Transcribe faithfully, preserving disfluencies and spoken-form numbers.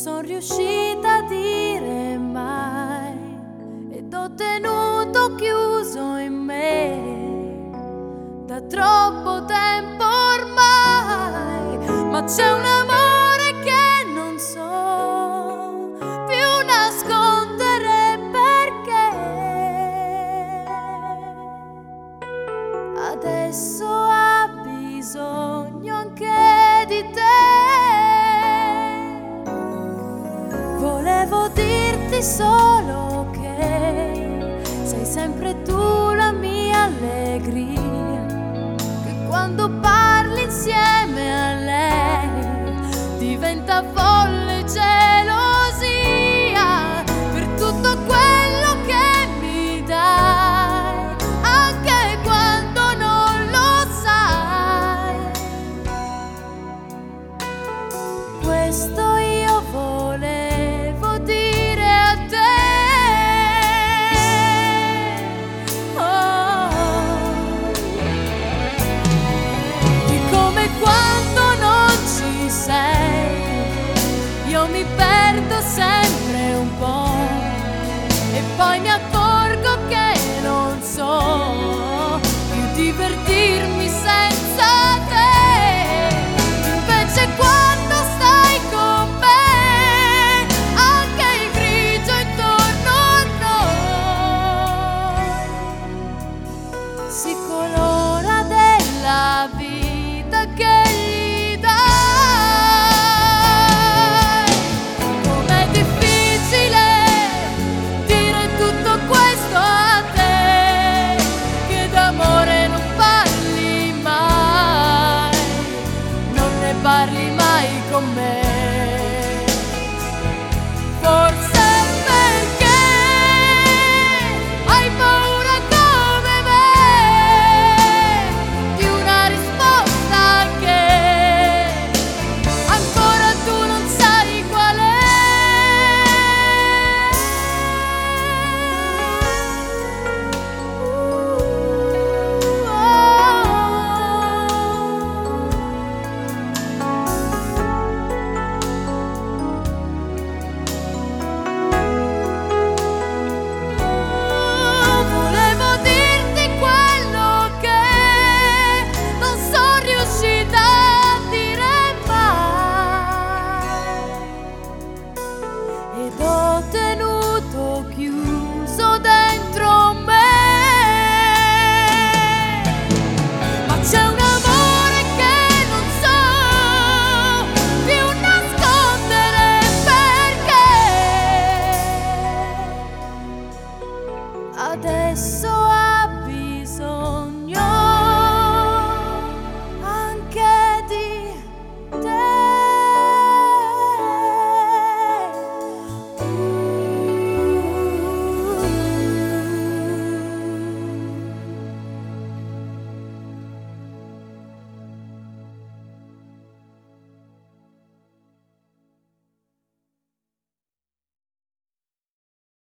son riuscita a dire mai ed ho tenuto chiuso in me da troppo tempo ormai, ma c'è un amore che non so più nascondere perché adesso ha bisogno anche di te. Volevo dirti solo che sei sempre tu la mia allegria, che quando parli insieme a lei diventa folle gelosia per tutto quello che mi dai, anche quando non lo sai. Questo io volevo dire a te. Oh, di come quando non ci sei io mi perdo sempre un po' e poi mi accorgo